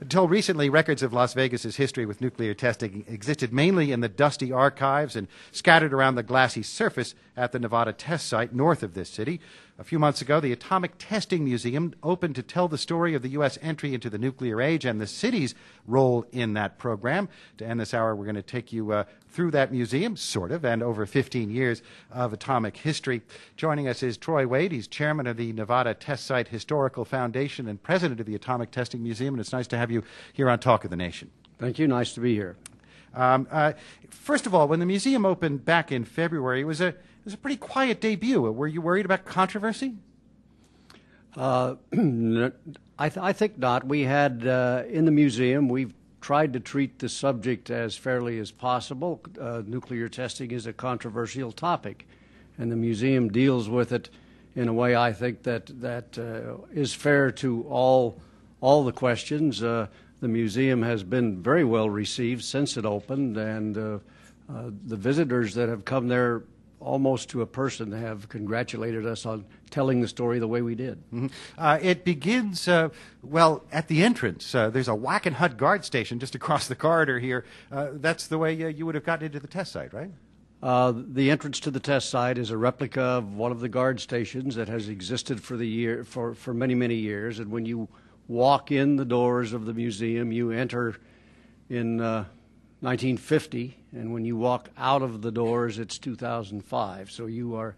Until recently, records of Las Vegas's history with nuclear testing existed mainly in the dusty archives and scattered around the glassy surface at the Nevada test site north of this city. A few months ago, the Atomic Testing Museum opened to tell the story of the U.S. entry into the nuclear age and the city's role in that program. To end this hour, we're going to take you through that museum, sort of, and over 15 years of atomic history. Joining us is Troy Wade. He's chairman of the Nevada Test Site Historical Foundation and president of the Atomic Testing Museum, and it's nice to have you here on Talk of the Nation. Thank you. Nice to be here. First of all, when the museum opened back in February, it was a pretty quiet debut. Were you worried about controversy? I think not. We had, in the museum, we've tried to treat the subject as fairly as possible. Nuclear testing is a controversial topic, and the museum deals with it in a way I think that is fair to all the questions. The museum has been very well received since it opened, and the visitors that have come there almost to a person have congratulated us on telling the story the way we did. Mm-hmm. It begins, at the entrance. There's a Wackenhut guard station just across the corridor here. That's the way you would have gotten into the test site, right? The entrance to the test site is a replica of one of the guard stations that has existed for many, many years. And when you walk in the doors of the museum, you enter in 1950, and when you walk out of the doors, it's 2005. So you're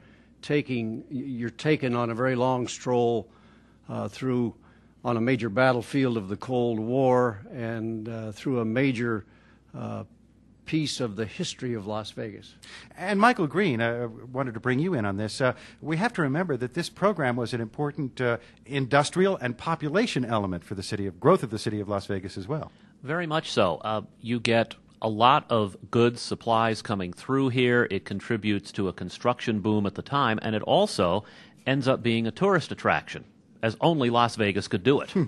taken on a very long stroll through on a major battlefield of the Cold War and through a major piece of the history of Las Vegas. And Michael Green, wanted to bring you in on this. We have to remember that this program was an important industrial and population element for the growth of the city of Las Vegas as well. Very much so. You get a lot of goods, supplies coming through here. It contributes to a construction boom at the time, and it also ends up being a tourist attraction, as only Las Vegas could do it.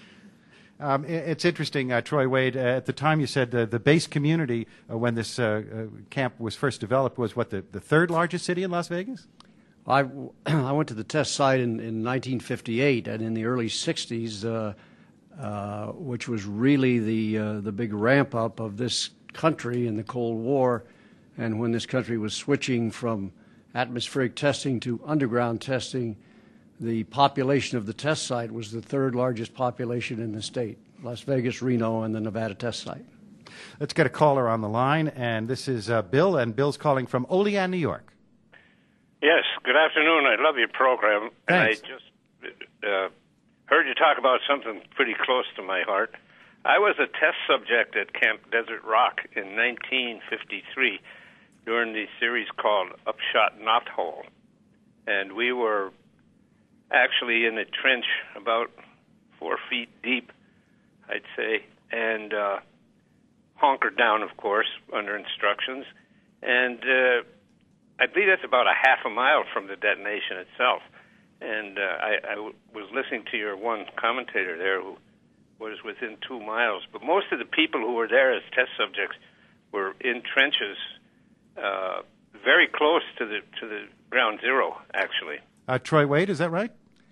It's interesting, Troy Wade, at the time you said the base community, when this camp was first developed, was what, the third largest city in Las Vegas? I went to the test site in 1958, and in the early 60s, which was really the big ramp up of this country in the Cold War, and when this country was switching from atmospheric testing to underground testing, the population of the test site was the third largest population in the state: Las Vegas, Reno, and the Nevada test site. Let's get a caller on the line, and this is Bill, and Bill's calling from Olean, New York. Yes, good afternoon. I love your program. Thanks. And I just heard you talk about something pretty close to my heart. I was a test subject at Camp Desert Rock in 1953 during the series called Upshot Knothole. And we were actually in a trench about 4 feet deep, I'd say, and hunkered down, of course, under instructions. And I believe that's about a half a mile from the detonation itself. And I was listening to your one commentator there who was within 2 miles. But most of the people who were there as test subjects were in trenches very close to the ground zero, actually. Troy Wade, is that right?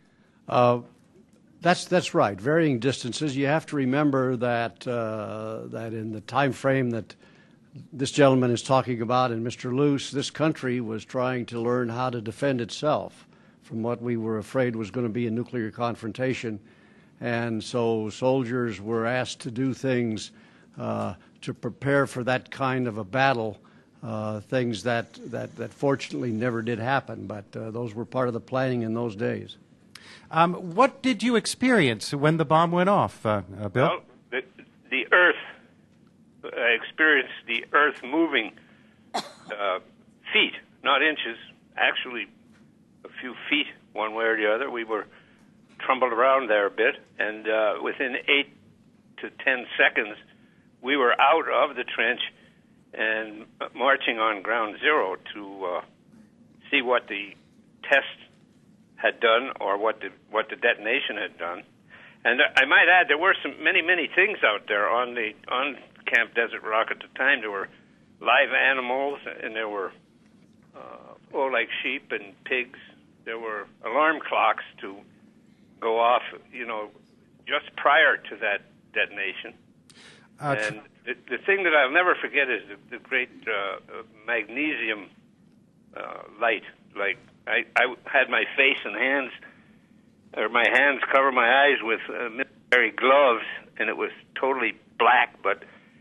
That's right. Varying distances. You have to remember that in the time frame that this gentleman is talking about, and Mr. Luce, this country was trying to learn how to defend itself from what we were afraid was going to be a nuclear confrontation. And so soldiers were asked to do things to prepare for that kind of a battle, things that fortunately never did happen, but those were part of the planning in those days. What did you experience when the bomb went off, Bill? Well, the Earth, I experienced the Earth moving feet, not inches, actually a few feet one way or the other. We were trumbled around there a bit, and within 8 to 10 seconds, we were out of the trench and marching on ground zero to see what the test had done or what the detonation had done. And I might add, there were many things out there on Camp Desert Rock at the time. There were live animals, and there were like sheep and pigs. There were alarm clocks to go off, just prior to that detonation. And the thing that I'll never forget is the great magnesium light. Like I had my face and hands, or my hands cover my eyes with military gloves, and it was totally black, but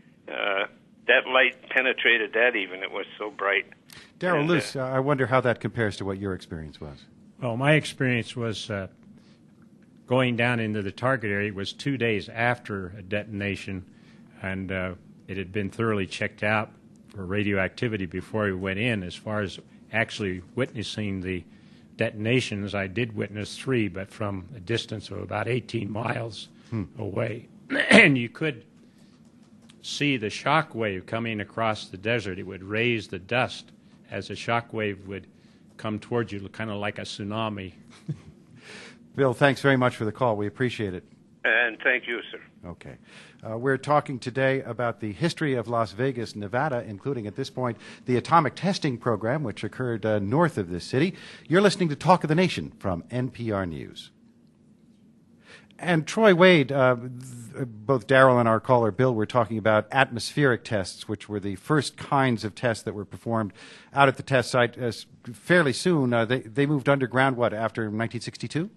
that light penetrated that even. It was so bright. Darrell Luce, I wonder how that compares to what your experience was. Well, my experience was going down into the target area. It was 2 days after a detonation, and it had been thoroughly checked out for radioactivity before we went in. As far as actually witnessing the detonations, I did witness 3, but from a distance of about 18 miles away. And you could see the shock wave coming across the desert. It would raise the dust as the shock wave would come towards you, kind of like a tsunami. Bill, thanks very much for the call. We appreciate it. And thank you, sir. Okay. We're talking today about the history of Las Vegas, Nevada, including at this point the atomic testing program, which occurred north of this city. You're listening to Talk of the Nation from NPR News. And Troy Wade, both Darrell and our caller Bill were talking about atmospheric tests, which were the first kinds of tests that were performed out at the test site fairly soon. They moved underground, after 1962?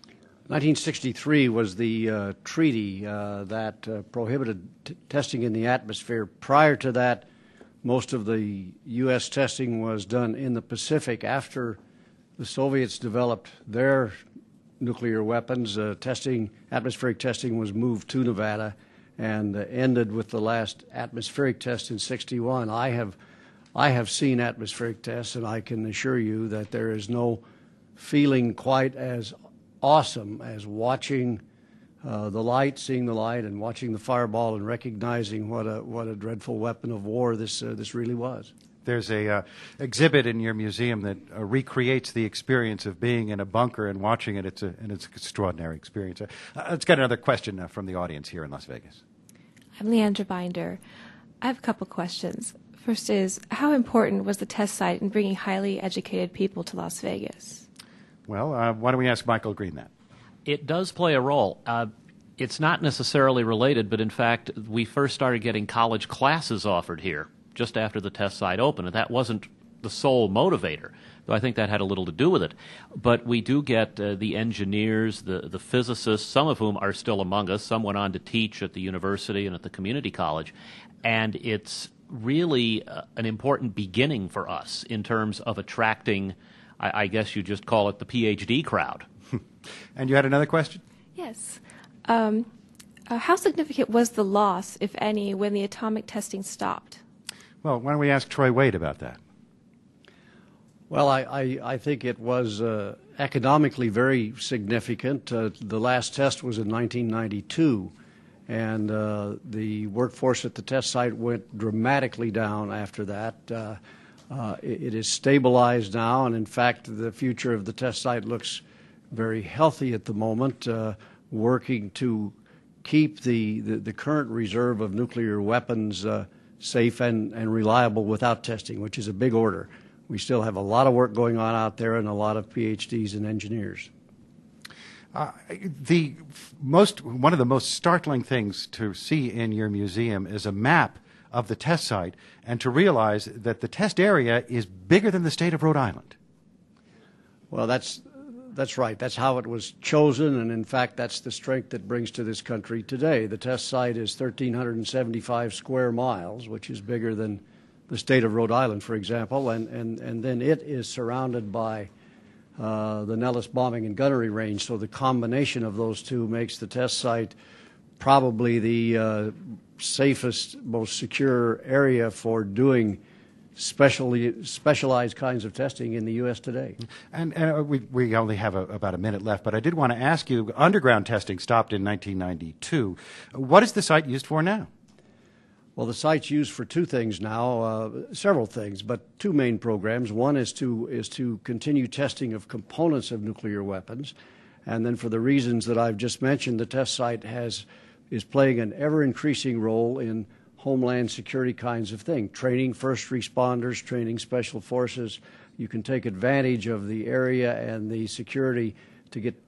1963 was the treaty that prohibited testing in the atmosphere. Prior to that, most of the U.S. testing was done in the Pacific. After the Soviets developed their nuclear weapons, atmospheric testing was moved to Nevada and ended with the last atmospheric test in '61. I have seen atmospheric tests, and I can assure you that there is no feeling quite as awesome as watching the light, seeing the light, and watching the fireball, and recognizing what a dreadful weapon of war this really was. There's a exhibit in your museum that recreates the experience of being in a bunker and watching it. It's an extraordinary experience. Let's get another question from the audience here in Las Vegas. I'm Leandra Binder. I have a couple questions. First is, how important was the test site in bringing highly educated people to Las Vegas? Well, why don't we ask Michael Green that? It does play a role. It's not necessarily related, but in fact, we first started getting college classes offered here just after the test site opened, and that wasn't the sole motivator, though I think that had a little to do with it. But we do get the engineers, the physicists, some of whom are still among us. Some went on to teach at the university and at the community college, and it's really an important beginning for us in terms of attracting, I guess you just call it the PhD crowd. And you had another question? Yes. How significant was the loss, if any, when the atomic testing stopped? Well, why don't we ask Troy Wade about that? Well, I think it was economically very significant. The last test was in 1992, and the workforce at the test site went dramatically down after that. It is stabilized now, and in fact, the future of the test site looks very healthy at the moment, working to keep the current reserve of nuclear weapons safe and reliable without testing, which is a big order. We still have a lot of work going on out there and a lot of PhDs and engineers. One of the most startling things to see in your museum is a map of the test site, and to realize that the test area is bigger than the state of Rhode Island. Well, that's right. That's how it was chosen, and in fact, that's the strength it brings to this country today. The test site is 1,375 square miles, which is bigger than the state of Rhode Island, for example, and then it is surrounded by the Nellis Bombing and Gunnery Range. So the combination of those two makes the test site probably the safest, most secure area for doing specialized kinds of testing in the U.S. today. And we only have about a minute left, but I did want to ask you, underground testing stopped in 1992. What is the site used for now? Well, the site's used for two things now, several things, but two main programs. One is to continue testing of components of nuclear weapons, and then for the reasons that I've just mentioned, the test site is playing an ever-increasing role in homeland security kinds of thing, training first responders, training special forces. You can take advantage of the area and the security to get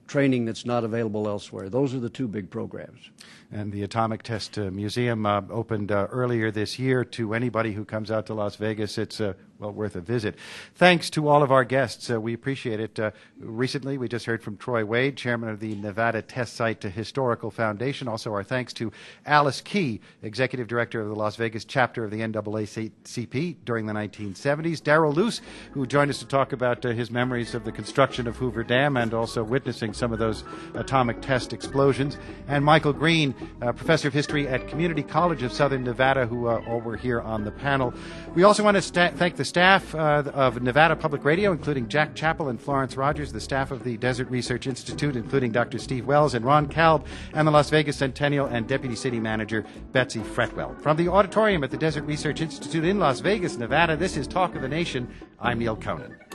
training that's not available elsewhere. Those are the two big programs. And the Atomic Test Museum opened earlier this year to anybody who comes out to Las Vegas. It's well worth a visit. Thanks to all of our guests. We appreciate it. Recently, we just heard from Troy Wade, chairman of the Nevada Test Site Historical Foundation. Also, our thanks to Alice Key, executive director of the Las Vegas chapter of the NAACP during the 1970s. Darrell Luce, who joined us to talk about his memories of the construction of Hoover Dam and also witnessing some of those atomic test explosions. And Michael Green, professor of history at Community College of Southern Nevada, who all were here on the panel. We also want to thank the staff of Nevada Public Radio, including Jack Chappell and Florence Rogers, the staff of the Desert Research Institute, including Dr. Steve Wells and Ron Kalb, and the Las Vegas Centennial and Deputy City Manager Betsy Fretwell. From the auditorium at the Desert Research Institute in Las Vegas, Nevada, this is Talk of the Nation. I'm Neil Conan.